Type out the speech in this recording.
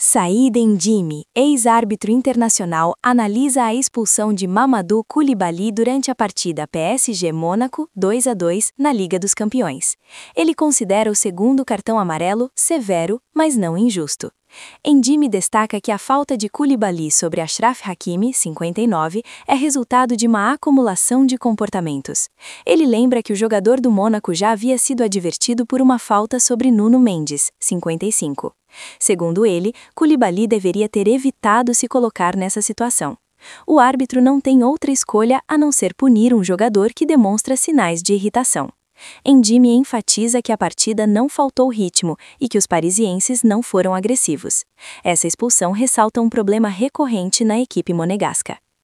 Saïd Ndimi, ex-árbitro internacional, analisa a expulsão de Mamadou Koulibaly durante a partida PSG-Mônaco 2-2 na Liga dos Campeões. Ele considera o segundo cartão amarelo severo, mas não injusto. Ndimi destaca que a falta de Koulibaly sobre Achraf Hakimi, 59, é resultado de uma acumulação de comportamentos. Ele lembra que o jogador do Mônaco já havia sido advertido por uma falta sobre Nuno Mendes, 55. Segundo ele, Koulibaly deveria ter evitado se colocar nessa situação. O árbitro não tem outra escolha a não ser punir um jogador que demonstra sinais de irritação. Ndimi enfatiza que a partida não faltou ritmo e que os parisienses não foram agressivos. Essa expulsão ressalta um problema recorrente na equipe monegasca.